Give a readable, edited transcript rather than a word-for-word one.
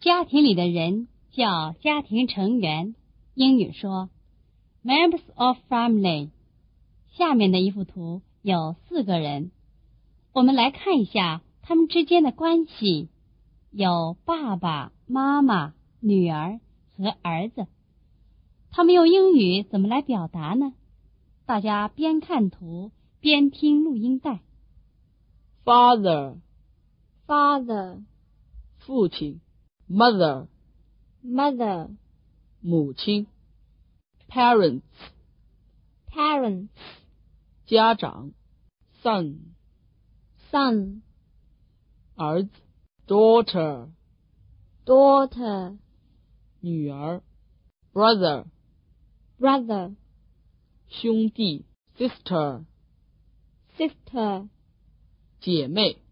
家庭里的人叫家庭成员，英语说 members of family。 下面的一幅图有4个人，我们来看一下他们之间的关系，有爸爸妈妈、女儿和儿子。他们用英语怎么来表达呢？大家边看图边听录音带。 Father, 父亲 Mother, 母亲 Parents, 家长 Son, 儿子 Daughter, 女儿 Brother, 兄弟 Sister, 姐妹